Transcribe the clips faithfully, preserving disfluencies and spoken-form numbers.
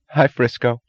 Hi, Frisco.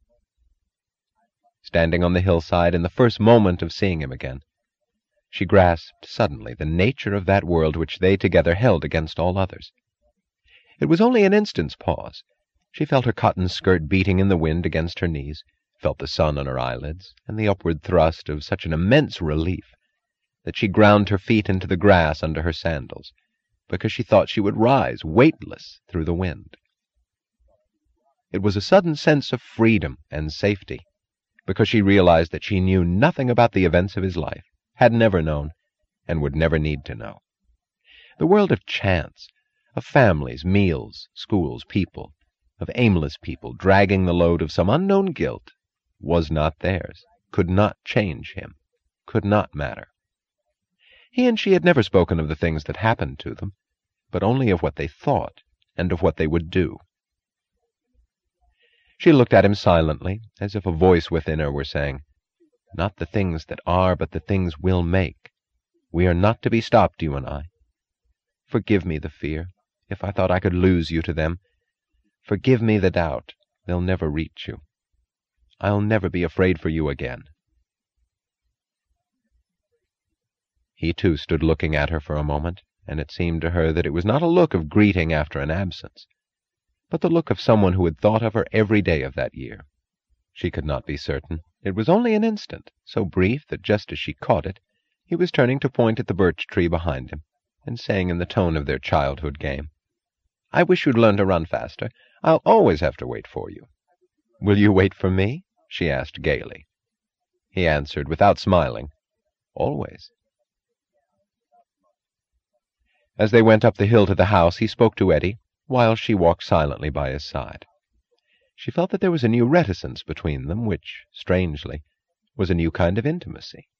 Standing on the hillside in the first moment of seeing him again, she grasped suddenly the nature of that world which they together held against all others. It was only an instant's pause. She felt her cotton skirt beating in the wind against her knees, felt the sun on her eyelids, and the upward thrust of such an immense relief that she ground her feet into the grass under her sandals, because she thought she would rise weightless through the wind. It was a sudden sense of freedom and safety, because she realized that she knew nothing about the events of his life, had never known, and would never need to know. The world of chance, of families, meals, schools, people, of aimless people dragging the load of some unknown guilt, was not theirs, could not change him, could not matter. He and she had never spoken of the things that happened to them, but only of what they thought and of what they would do. She looked at him silently, as if a voice within her were saying, "Not the things that are, but the things we'll make. We are not to be stopped, you and I. Forgive me the fear, if I thought I could lose you to them. Forgive me the doubt, they'll never reach you. I'll never be afraid for you again." He too stood looking at her for a moment, and it seemed to her that it was not a look of greeting after an absence, but the look of someone who had thought of her every day of that year. She could not be certain. It was only an instant, so brief that just as she caught it, he was turning to point at the birch tree behind him, and saying in the tone of their childhood game, "I wish you'd learn to run faster. I'll always have to wait for you." "Will you wait for me?" she asked gaily. He answered, without smiling, "Always." As they went up the hill to the house, he spoke to Eddie, while she walked silently by his side. She felt that there was a new reticence between them, which, strangely, was a new kind of intimacy.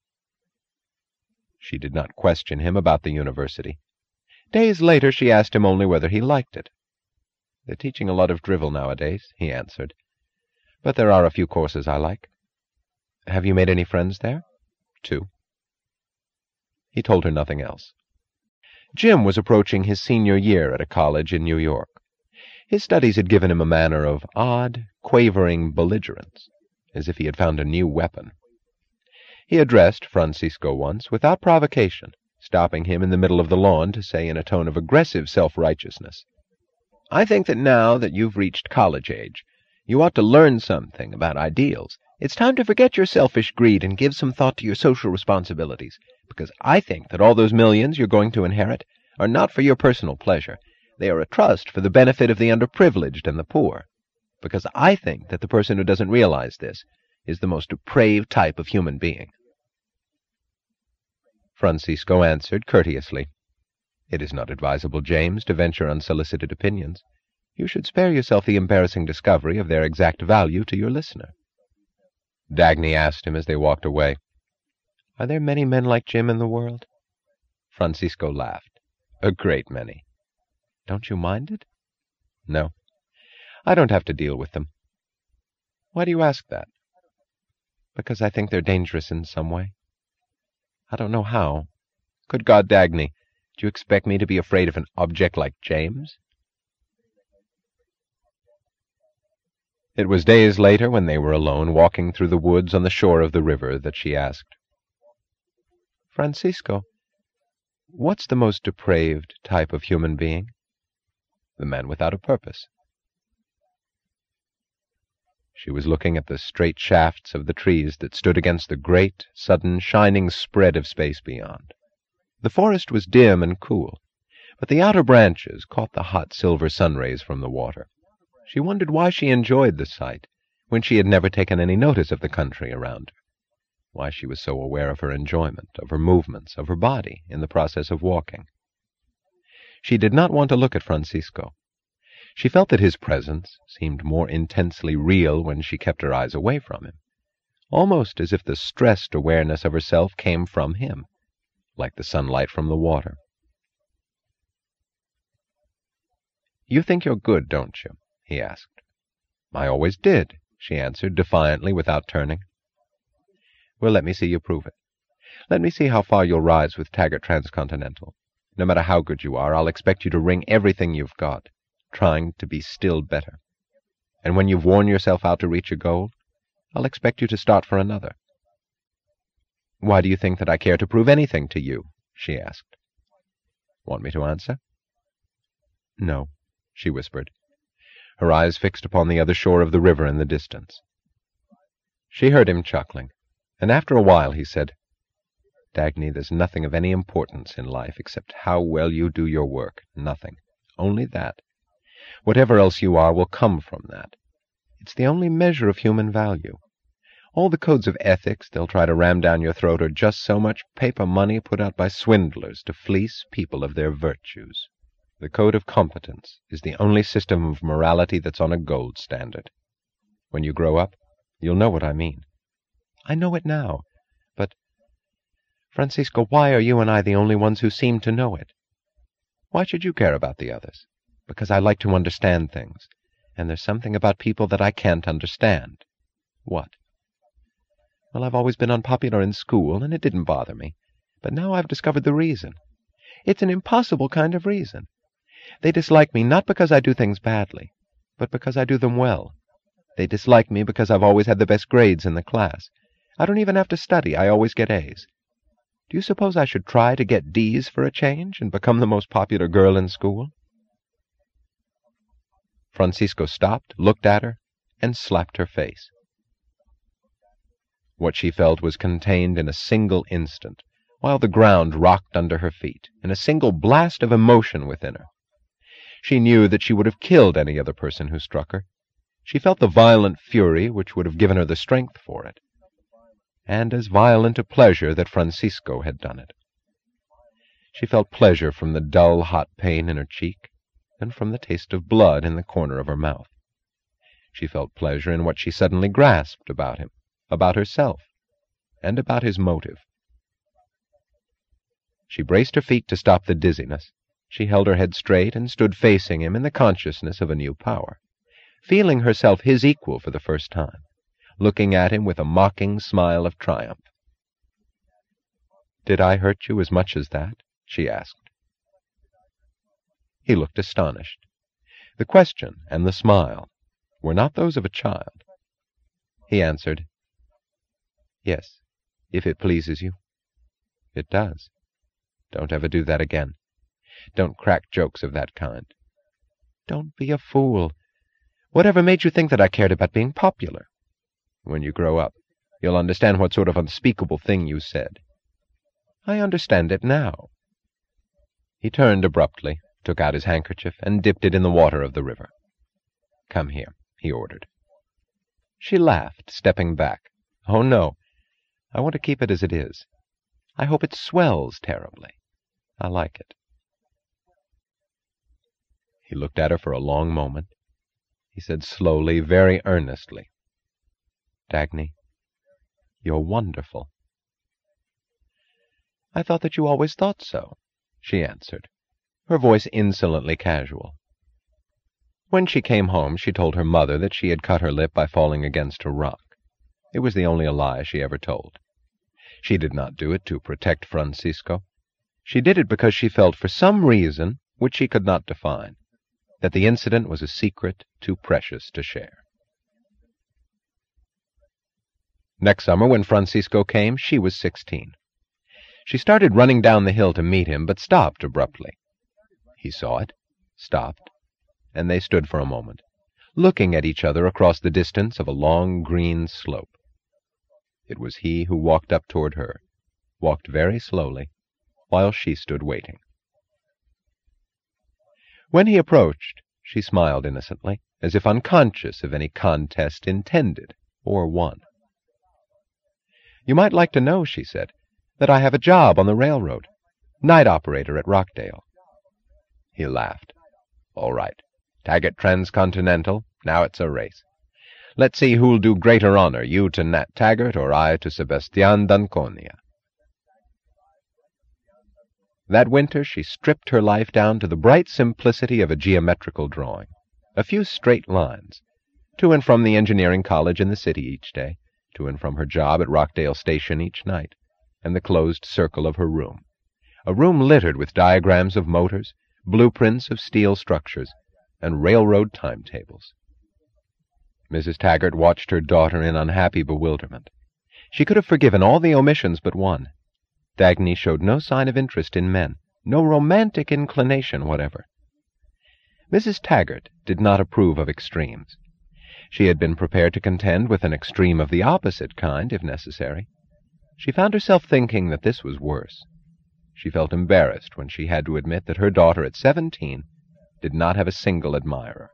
She did not question him about the university. Days later she asked him only whether he liked it. "They're teaching a lot of drivel nowadays," he answered, "but there are a few courses I like." "Have you made any friends there?" "Two." He told her nothing else. Jim was approaching his senior year at a college in New York. His studies had given him a manner of odd, quavering belligerence, as if he had found a new weapon. He addressed Francisco once without provocation, stopping him in the middle of the lawn to say in a tone of aggressive self-righteousness, "I think that now that you've reached college age, you ought to learn something about ideals. It's time to forget your selfish greed and give some thought to your social responsibilities, because I think that all those millions you're going to inherit are not for your personal pleasure. They are a trust for the benefit of the underprivileged and the poor, because I think that the person who doesn't realize this is the most depraved type of human being." Francisco answered courteously, "It is not advisable, James, to venture unsolicited opinions. You should spare yourself the embarrassing discovery of their exact value to your listener." Dagny asked him as they walked away, "Are there many men like Jim in the world?" Francisco laughed. "A great many." "Don't you mind it?" "No. I don't have to deal with them." "Why do you ask that?" "Because I think they're dangerous in some way. I don't know how. Good God, Dagny, do you expect me to be afraid of an object like James?" It was days later, when they were alone, walking through the woods on the shore of the river, that she asked, "Francisco, what's the most depraved type of human being?" "The man without a purpose." She was looking at the straight shafts of the trees that stood against the great, sudden, shining spread of space beyond. The forest was dim and cool, but the outer branches caught the hot silver sunrays from the water. She wondered why she enjoyed the sight, when she had never taken any notice of the country around her, why she was so aware of her enjoyment, of her movements, of her body in the process of walking. She did not want to look at Francisco. She felt that his presence seemed more intensely real when she kept her eyes away from him, almost as if the stressed awareness of herself came from him, like the sunlight from the water. "You think you're good, don't you?" he asked. "I always did," she answered defiantly, without turning. "Well, let me see you prove it. Let me see how far you'll rise with Taggart Transcontinental. No matter how good you are, I'll expect you to wring everything you've got, trying to be still better." And when you've worn yourself out to reach a goal, I'll expect you to start for another." "Why do you think that I care to prove anything to you?" she asked. "Want me to answer?" "No," she whispered, her eyes fixed upon the other shore of the river in the distance. She heard him chuckling, and after a while he said, "Dagny, there's nothing of any importance in life except how well you do your work. Nothing. Only that. Whatever else you are will come from that. It's the only measure of human value. All the codes of ethics they'll try to ram down your throat are just so much paper money put out by swindlers to fleece people of their virtues. The code of competence is the only system of morality that's on a gold standard. When you grow up, you'll know what I mean." "I know it now. But, Francisco, why are you and I the only ones who seem to know it? Why should you care about the others? Because I like to understand things, and there's something about people that I can't understand." "What?" "Well, I've always been unpopular in school, and it didn't bother me. But now I've discovered the reason. It's an impossible kind of reason. They dislike me not because I do things badly, but because I do them well. They dislike me because I've always had the best grades in the class. I don't even have to study. I always get A's. Do you suppose I should try to get D's for a change and become the most popular girl in school?" Francisco stopped, looked at her, and slapped her face. What she felt was contained in a single instant, while the ground rocked under her feet, in a single blast of emotion within her. She knew that she would have killed any other person who struck her. She felt the violent fury which would have given her the strength for it, and as violent a pleasure that Francisco had done it. She felt pleasure from the dull, hot pain in her cheek, and from the taste of blood in the corner of her mouth. She felt pleasure in what she suddenly grasped about him, about herself, and about his motive. She braced her feet to stop the dizziness. She held her head straight and stood facing him in the consciousness of a new power, feeling herself his equal for the first time, looking at him with a mocking smile of triumph. "Did I hurt you as much as that?" she asked. He looked astonished. The question and the smile were not those of a child. He answered, "Yes, if it pleases you." "It does. Don't ever do that again. Don't crack jokes of that kind." "Don't be a fool. Whatever made you think that I cared about being popular?" "When you grow up, you'll understand what sort of unspeakable thing you said." "I understand it now." He turned abruptly, took out his handkerchief, and dipped it in the water of the river. "Come here," he ordered. She laughed, stepping back. "Oh, no. I want to keep it as it is. I hope it swells terribly. I like it." He looked at her for a long moment. He said slowly, very earnestly, "Dagny, you're wonderful." "I thought that you always thought so," she answered, her voice insolently casual. When she came home, she told her mother that she had cut her lip by falling against a rock. It was the only lie she ever told. She did not do it to protect Francisco. She did it because she felt, for some reason which she could not define, that the incident was a secret too precious to share. Next summer, when Francisco came, she was sixteen. She started running down the hill to meet him, but stopped abruptly. He saw it, stopped, and they stood for a moment, looking at each other across the distance of a long green slope. It was he who walked up toward her, walked very slowly, while she stood waiting. When he approached, she smiled innocently, as if unconscious of any contest intended or won. "You might like to know," she said, "that I have a job on the railroad, night operator at Rockdale." He laughed. "All right. Taggart Transcontinental. Now it's a race. Let's see who'll do greater honor, you to Nat Taggart or I to Sebastian d'Anconia." That winter she stripped her life down to the bright simplicity of a geometrical drawing. A few straight lines, to and from the engineering college in the city each day, to and from her job at Rockdale Station each night, and the closed circle of her room. A room littered with diagrams of motors, blueprints of steel structures, and railroad timetables. Missus Taggart watched her daughter in unhappy bewilderment. She could have forgiven all the omissions but one. Dagny showed no sign of interest in men, no romantic inclination whatever. Missus Taggart did not approve of extremes. She had been prepared to contend with an extreme of the opposite kind, if necessary. She found herself thinking that this was worse. She felt embarrassed when she had to admit that her daughter at seventeen did not have a single admirer.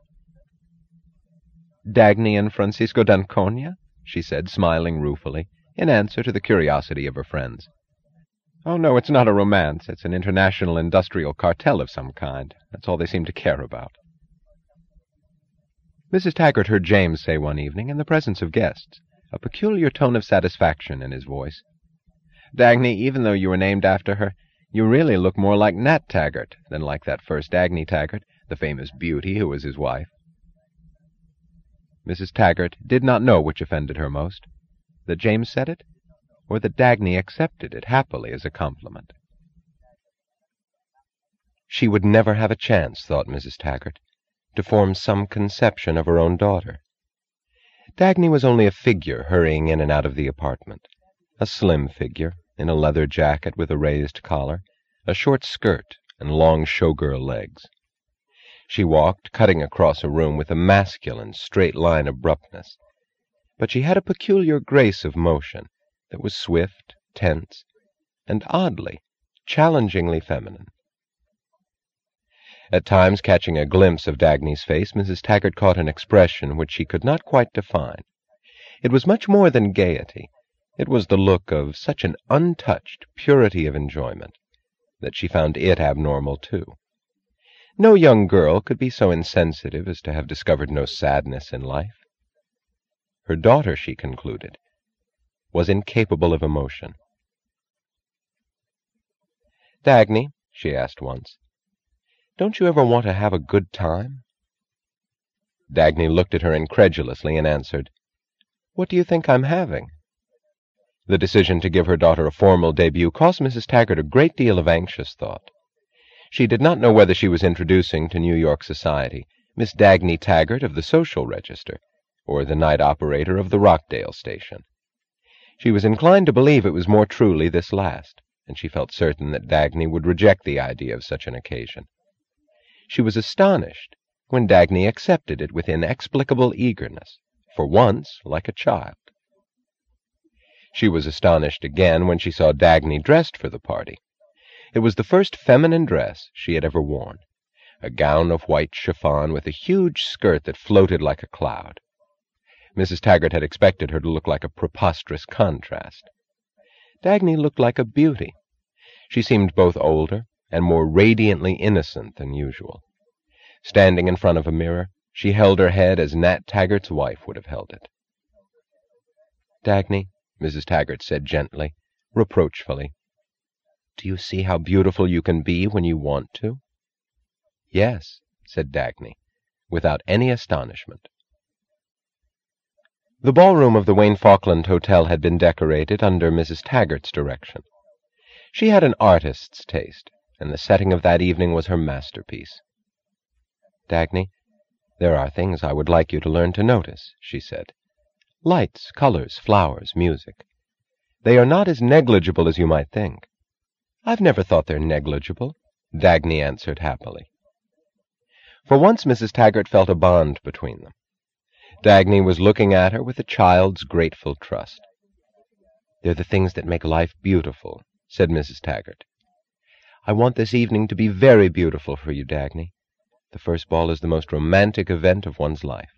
"Dagny and Francisco d'Anconia?" she said, smiling ruefully, in answer to the curiosity of her friends. "Oh, no, it's not a romance. It's an international industrial cartel of some kind. That's all they seem to care about." Missus Taggart heard James say one evening, in the presence of guests, a peculiar tone of satisfaction in his voice, "Dagny, even though you were named after her, you really look more like Nat Taggart than like that first Dagny Taggart, the famous beauty who was his wife." Missus Taggart did not know which offended her most, that James said it, or that Dagny accepted it happily as a compliment. She would never have a chance, thought Missus Taggart, to form some conception of her own daughter. Dagny was only a figure hurrying in and out of the apartment, a slim figure, in a leather jacket with a raised collar, a short skirt, and long showgirl legs. She walked, cutting across a room with a masculine, straight-line abruptness, but she had a peculiar grace of motion that was swift, tense, and oddly, challengingly feminine. At times, catching a glimpse of Dagny's face, Missus Taggart caught an expression which she could not quite define. It was much more than gaiety. It was the look of such an untouched purity of enjoyment that she found it abnormal, too. No young girl could be so insensitive as to have discovered no sadness in life. Her daughter, she concluded, was incapable of emotion. "Dagny," she asked once, "don't you ever want to have a good time?" Dagny looked at her incredulously and answered, "What do you think I'm having?" The decision to give her daughter a formal debut cost Missus Taggart a great deal of anxious thought. She did not know whether she was introducing to New York society Miss Dagny Taggart of the Social Register, or the night operator of the Rockdale station. She was inclined to believe it was more truly this last, and she felt certain that Dagny would reject the idea of such an occasion. She was astonished when Dagny accepted it with inexplicable eagerness, for once like a child. She was astonished again when she saw Dagny dressed for the party. It was the first feminine dress she had ever worn, a gown of white chiffon with a huge skirt that floated like a cloud. Missus Taggart had expected her to look like a preposterous contrast. Dagny looked like a beauty. She seemed both older and more radiantly innocent than usual. Standing in front of a mirror, she held her head as Nat Taggart's wife would have held it. "Dagny," Missus Taggart said gently, reproachfully, "do you see how beautiful you can be when you want to?" "Yes," said Dagny, without any astonishment. The ballroom of the Wayne Falkland Hotel had been decorated under Missus Taggart's direction. She had an artist's taste, and the setting of that evening was her masterpiece. "Dagny, there are things I would like you to learn to notice," she said. "Lights, colors, flowers, music. They are not as negligible as you might think." "I've never thought they're negligible," Dagny answered happily. For once Missus Taggart felt a bond between them. Dagny was looking at her with a child's grateful trust. "They're the things that make life beautiful," said Missus Taggart. "I want this evening to be very beautiful for you, Dagny. The first ball is the most romantic event of one's life."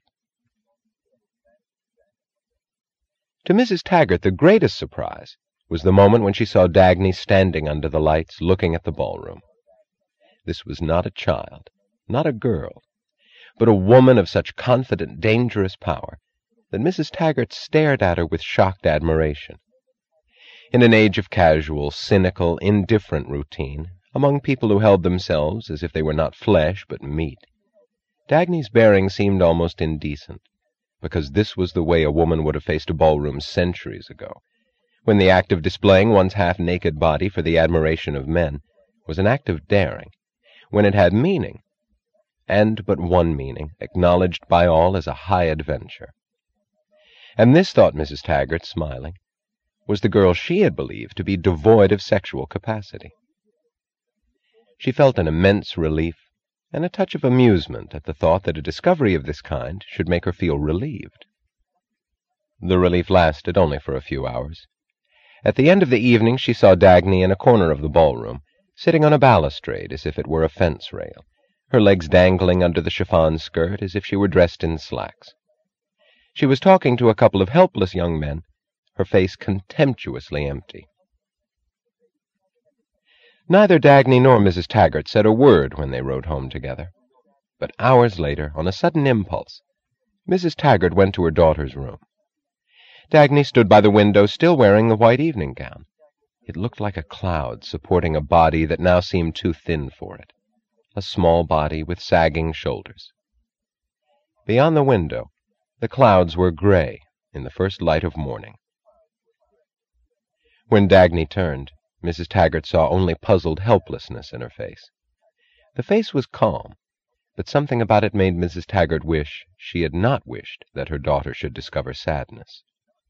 To Missus Taggart, the greatest surprise was the moment when she saw Dagny standing under the lights, looking at the ballroom. This was not a child, not a girl, but a woman of such confident, dangerous power that Missus Taggart stared at her with shocked admiration. In an age of casual, cynical, indifferent routine, among people who held themselves as if they were not flesh but meat, Dagny's bearing seemed almost indecent, because this was the way a woman would have faced a ballroom centuries ago, when the act of displaying one's half-naked body for the admiration of men was an act of daring, when it had meaning, and but one meaning, acknowledged by all as a high adventure. And this, thought Missus Taggart, smiling, was the girl she had believed to be devoid of sexual capacity. She felt an immense relief and a touch of amusement at the thought that a discovery of this kind should make her feel relieved. The relief lasted only for a few hours. At the end of the evening she saw Dagny in a corner of the ballroom, sitting on a balustrade as if it were a fence rail, her legs dangling under the chiffon skirt as if she were dressed in slacks. She was talking to a couple of helpless young men, her face contemptuously empty. Neither Dagny nor Missus Taggart said a word when they rode home together. But hours later, on a sudden impulse, Missus Taggart went to her daughter's room. Dagny stood by the window, still wearing the white evening gown. It looked like a cloud supporting a body that now seemed too thin for it, a small body with sagging shoulders. Beyond the window, the clouds were gray in the first light of morning. When Dagny turned, Missus Taggart saw only puzzled helplessness in her face. The face was calm, but something about it made Missus Taggart wish she had not wished that her daughter should discover sadness.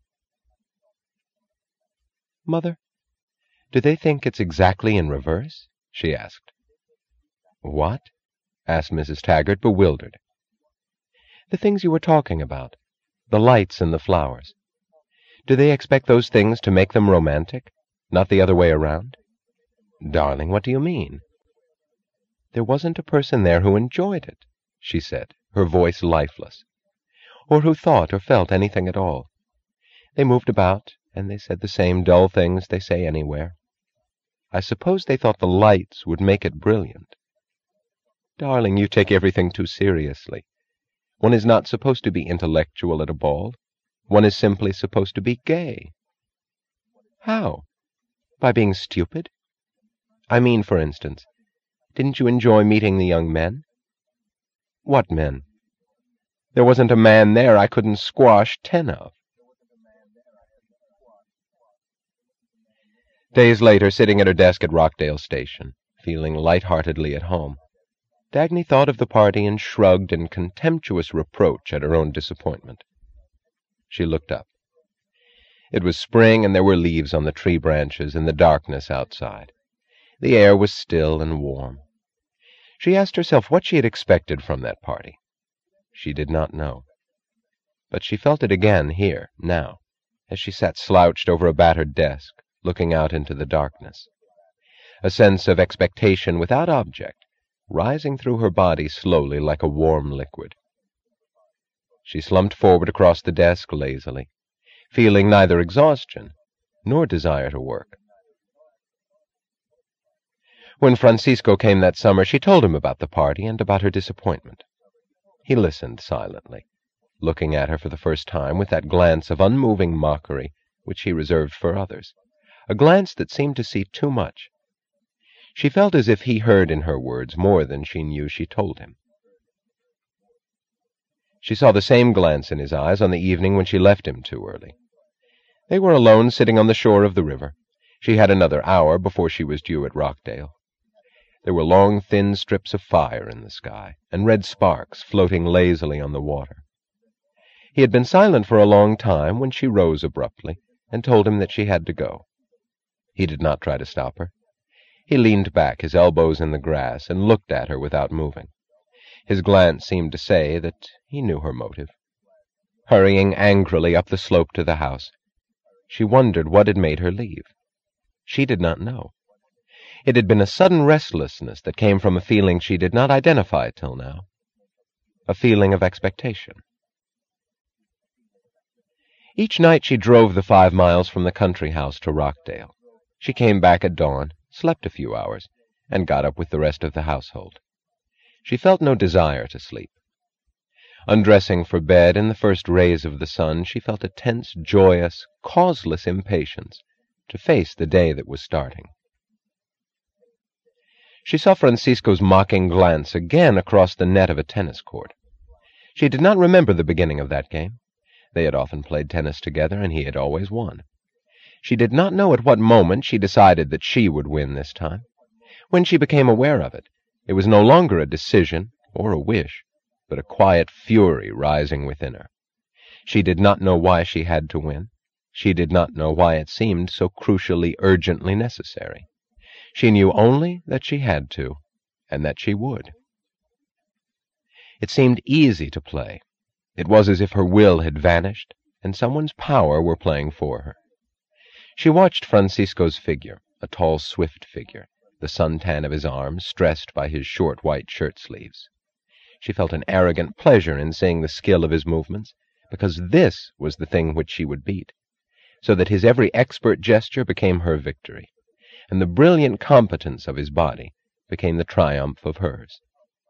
"Mother, do they think it's exactly in reverse?" she asked. "What?" asked Missus Taggart, bewildered. "The things you were talking about, the lights and the flowers. Do they expect those things to make them romantic, not the other way around?" "Darling, what do you mean?" "There wasn't a person there who enjoyed it," she said, her voice lifeless, "or who thought or felt anything at all. They moved about, and they said the same dull things they say anywhere. I suppose they thought the lights would make it brilliant." "Darling, you take everything too seriously. One is not supposed to be intellectual at a ball. One is simply supposed to be gay." "How? By being stupid? I mean, for instance, didn't you enjoy meeting the young men?" "What men?" "There wasn't a man there I couldn't squash ten of." Days later, sitting at her desk at Rockdale Station, feeling light-heartedly at home, Dagny thought of the party and shrugged in contemptuous reproach at her own disappointment. She looked up. It was spring, and there were leaves on the tree branches in the darkness outside. The air was still and warm. She asked herself what she had expected from that party. She did not know. But she felt it again here, now, as she sat slouched over a battered desk, looking out into the darkness. A sense of expectation without object, rising through her body slowly like a warm liquid. She slumped forward across the desk lazily, feeling neither exhaustion nor desire to work. When Francisco came that summer, she told him about the party and about her disappointment. He listened silently, looking at her for the first time with that glance of unmoving mockery which he reserved for others, a glance that seemed to see too much. She felt as if he heard in her words more than she knew she told him. She saw the same glance in his eyes on the evening when she left him too early. They were alone, sitting on the shore of the river. She had another hour before she was due at Rockdale. There were long, thin strips of fire in the sky, and red sparks floating lazily on the water. He had been silent for a long time when she rose abruptly and told him that she had to go. He did not try to stop her. He leaned back, his elbows in the grass, and looked at her without moving. His glance seemed to say that he knew her motive. Hurrying angrily up the slope to the house, she wondered what had made her leave. She did not know. It had been a sudden restlessness that came from a feeling she did not identify till now, a feeling of expectation. Each night she drove the five miles from the country house to Rockdale. She came back at dawn, slept a few hours, and got up with the rest of the household. She felt no desire to sleep. Undressing for bed in the first rays of the sun, she felt a tense, joyous, causeless impatience to face the day that was starting. She saw Francisco's mocking glance again across the net of a tennis court. She did not remember the beginning of that game. They had often played tennis together, and he had always won. She did not know at what moment she decided that she would win this time. When she became aware of it, it was no longer a decision or a wish, but a quiet fury rising within her. She did not know why she had to win. She did not know why it seemed so crucially, urgently necessary. She knew only that she had to, and that she would. It seemed easy to play. It was as if her will had vanished, and someone's power were playing for her. She watched Francisco's figure, a tall, swift figure, the suntan of his arms stressed by his short white shirt-sleeves. She felt an arrogant pleasure in seeing the skill of his movements, because this was the thing which she would beat, so that his every expert gesture became her victory, and the brilliant competence of his body became the triumph of hers.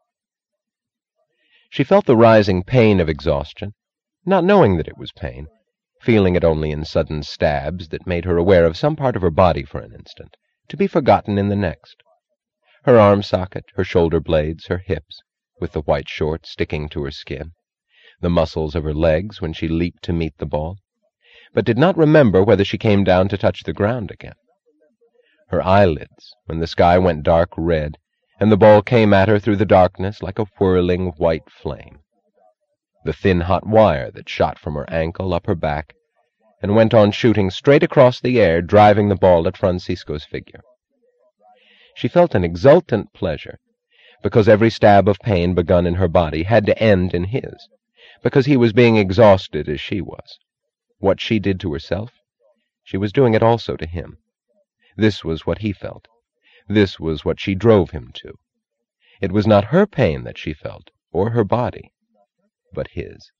She felt the rising pain of exhaustion, not knowing that it was pain, feeling it only in sudden stabs that made her aware of some part of her body for an instant, to be forgotten in the next. Her arm socket, her shoulder blades, her hips, with the white shorts sticking to her skin, the muscles of her legs when she leaped to meet the ball, but did not remember whether she came down to touch the ground again. Her eyelids, when the sky went dark red, and the ball came at her through the darkness like a whirling white flame. The thin hot wire that shot from her ankle up her back, and went on shooting straight across the air, driving the ball at Francisco's figure. She felt an exultant pleasure, because every stab of pain begun in her body had to end in his, because he was being exhausted as she was. What she did to herself, she was doing it also to him. This was what he felt. This was what she drove him to. It was not her pain that she felt, or her body, but his.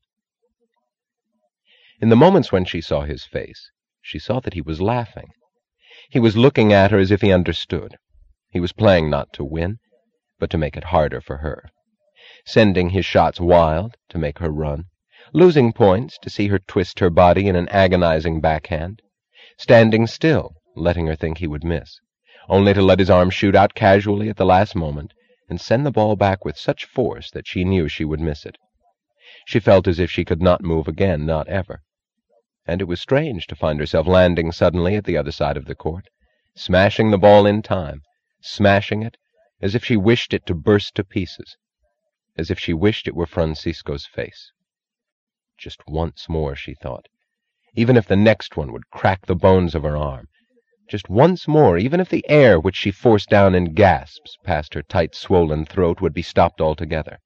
In the moments when she saw his face, she saw that he was laughing. He was looking at her as if he understood. He was playing not to win, but to make it harder for her, sending his shots wild to make her run, losing points to see her twist her body in an agonizing backhand, standing still, letting her think he would miss, only to let his arm shoot out casually at the last moment and send the ball back with such force that she knew she would miss it. She felt as if she could not move again, not ever. And it was strange to find herself landing suddenly at the other side of the court, smashing the ball in time, smashing it as if she wished it to burst to pieces, as if she wished it were Francisco's face. Just once more, she thought, even if the next one would crack the bones of her arm. Just once more, even if the air which she forced down in gasps past her tight, swollen throat would be stopped altogether.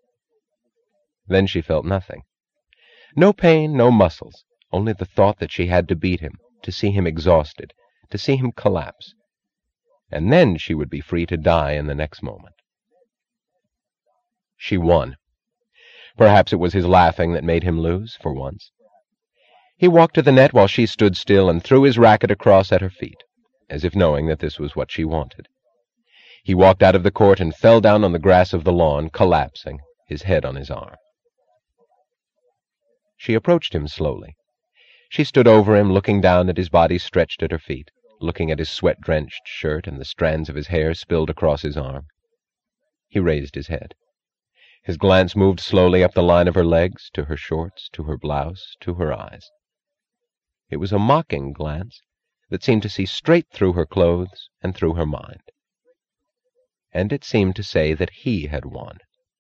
Then she felt nothing. No pain, no muscles, only the thought that she had to beat him, to see him exhausted, to see him collapse. And then she would be free to die in the next moment. She won. Perhaps it was his laughing that made him lose, for once. He walked to the net while she stood still and threw his racket across at her feet, as if knowing that this was what she wanted. He walked out of the court and fell down on the grass of the lawn, collapsing, his head on his arm. She approached him slowly. She stood over him, looking down at his body stretched at her feet, looking at his sweat-drenched shirt and the strands of his hair spilled across his arm. He raised his head. His glance moved slowly up the line of her legs, to her shorts, to her blouse, to her eyes. It was a mocking glance that seemed to see straight through her clothes and through her mind. And it seemed to say that he had won.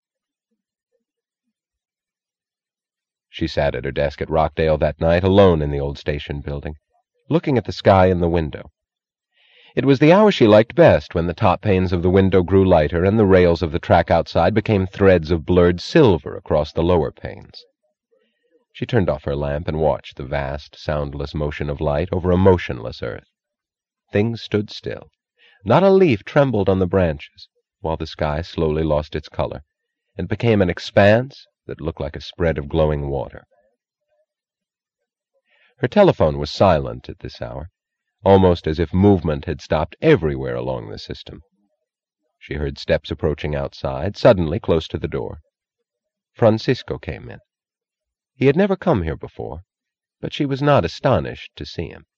She sat at her desk at Rockdale that night, alone in the old station building, looking at the sky in the window. It was the hour she liked best, when the top panes of the window grew lighter and the rails of the track outside became threads of blurred silver across the lower panes. She turned off her lamp and watched the vast, soundless motion of light over a motionless earth. Things stood still. Not a leaf trembled on the branches, while the sky slowly lost its color and became an expanse that looked like a spread of glowing water. Her telephone was silent at this hour, almost as if movement had stopped everywhere along the system. She heard steps approaching outside, suddenly close to the door. Francisco came in. He had never come here before, but she was not astonished to see him.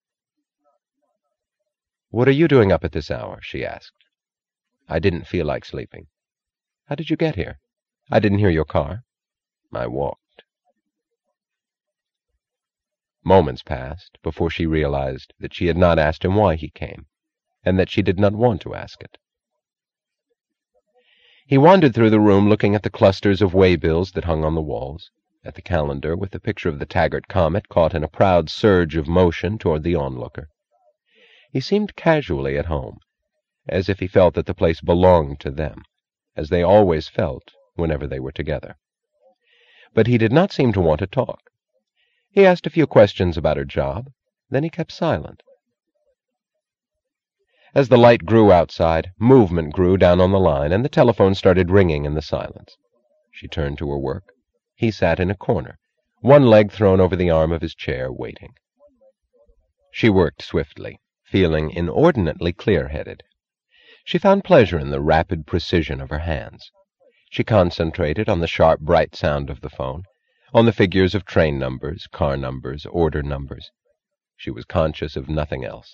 "What are you doing up at this hour?" she asked. "I didn't feel like sleeping." "How did you get here?" "I didn't hear your car." "I walked." Moments passed before she realized that she had not asked him why he came, and that she did not want to ask it. He wandered through the room looking at the clusters of waybills that hung on the walls, at the calendar with the picture of the Taggart Comet caught in a proud surge of motion toward the onlooker. He seemed casually at home, as if he felt that the place belonged to them, as they always felt whenever they were together. But he did not seem to want to talk. He asked a few questions about her job, then he kept silent. As the light grew outside, movement grew down on the line, and the telephone started ringing in the silence. She turned to her work. He sat in a corner, one leg thrown over the arm of his chair, waiting. She worked swiftly, feeling inordinately clear-headed. She found pleasure in the rapid precision of her hands. She concentrated on the sharp, bright sound of the phone, on the figures of train numbers, car numbers, order numbers. She was conscious of nothing else.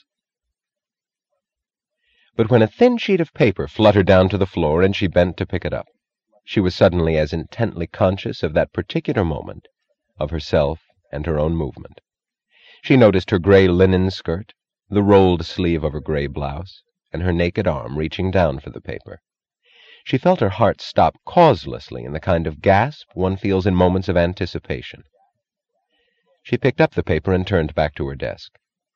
But when a thin sheet of paper fluttered down to the floor and she bent to pick it up, she was suddenly as intently conscious of that particular moment, of herself and her own movement. She noticed her gray linen skirt, the rolled sleeve of her gray blouse, and her naked arm reaching down for the paper. She felt her heart stop causelessly in the kind of gasp one feels in moments of anticipation. She picked up the paper and turned back to her desk.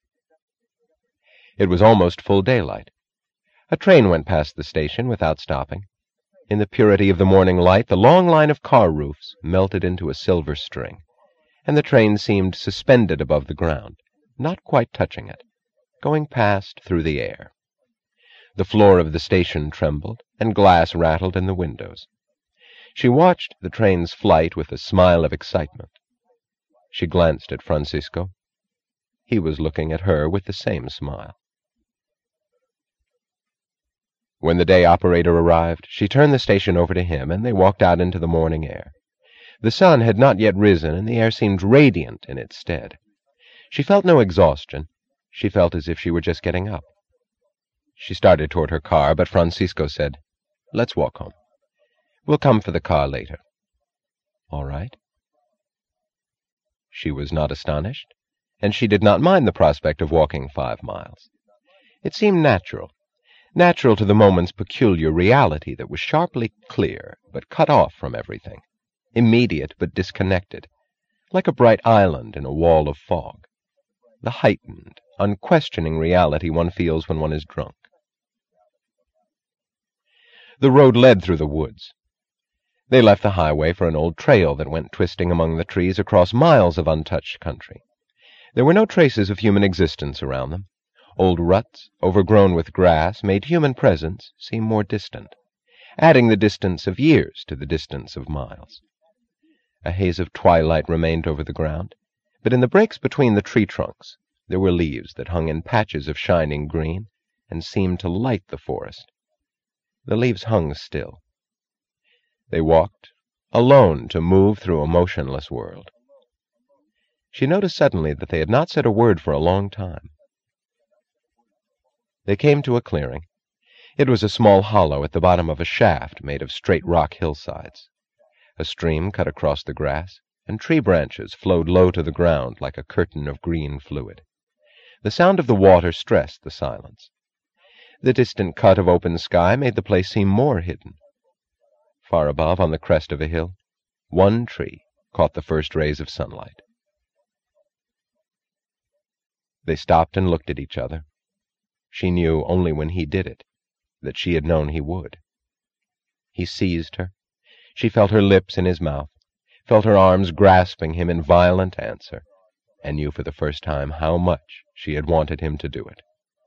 It was almost full daylight. A train went past the station without stopping. In the purity of the morning light, the long line of car roofs melted into a silver string, and the train seemed suspended above the ground, not quite touching it, going past through the air. The floor of the station trembled, and glass rattled in the windows. She watched the train's flight with a smile of excitement. She glanced at Francisco. He was looking at her with the same smile. When the day operator arrived, she turned the station over to him, and they walked out into the morning air. The sun had not yet risen, and the air seemed radiant in its stead. She felt no exhaustion. She felt as if she were just getting up. She started toward her car, but Francisco said, "Let's walk home. We'll come for the car later." "All right." She was not astonished, and she did not mind the prospect of walking five miles. It seemed natural. Natural to the moment's peculiar reality that was sharply clear, but cut off from everything, immediate but disconnected, like a bright island in a wall of fog, the heightened, unquestioning reality one feels when one is drunk. The road led through the woods. They left the highway for an old trail that went twisting among the trees across miles of untouched country. There were no traces of human existence around them. Old ruts, overgrown with grass, made human presence seem more distant, adding the distance of years to the distance of miles. A haze of twilight remained over the ground, but in the breaks between the tree trunks there were leaves that hung in patches of shining green and seemed to light the forest. The leaves hung still. They walked, alone to move through a motionless world. She noticed suddenly that they had not said a word for a long time. They came to a clearing. It was a small hollow at the bottom of a shaft made of straight rock hillsides. A stream cut across the grass, and tree branches flowed low to the ground like a curtain of green fluid. The sound of the water stressed the silence. The distant cut of open sky made the place seem more hidden. Far above, on the crest of a hill, one tree caught the first rays of sunlight. They stopped and looked at each other. She knew only when he did it that she had known he would. He seized her. She felt her lips in his mouth, felt her arms grasping him in violent answer, and knew for the first time how much she had wanted him to do it.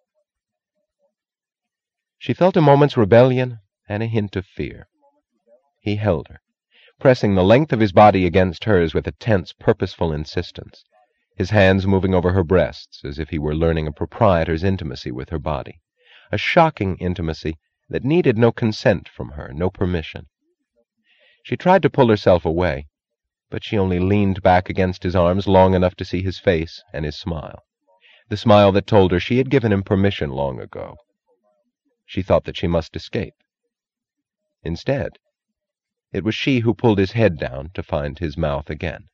She felt a moment's rebellion and a hint of fear. He held her, pressing the length of his body against hers with a tense, purposeful insistence, his hands moving over her breasts as if he were learning a proprietor's intimacy with her body, a shocking intimacy that needed no consent from her, no permission. She tried to pull herself away, but she only leaned back against his arms long enough to see his face and his smile, the smile that told her she had given him permission long ago. She thought that she must escape. Instead, it was she who pulled his head down to find his mouth again.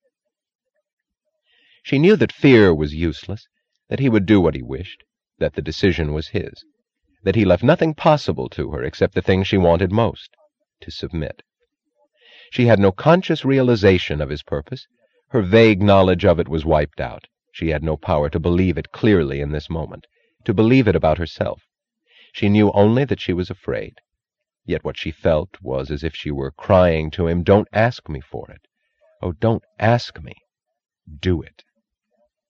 She knew that fear was useless, that he would do what he wished, that the decision was his, that he left nothing possible to her except the thing she wanted most, to submit. She had no conscious realization of his purpose. Her vague knowledge of it was wiped out. She had no power to believe it clearly in this moment, to believe it about herself. She knew only that she was afraid. Yet what she felt was as if she were crying to him, "Don't ask me for it. Oh, don't ask me. Do it."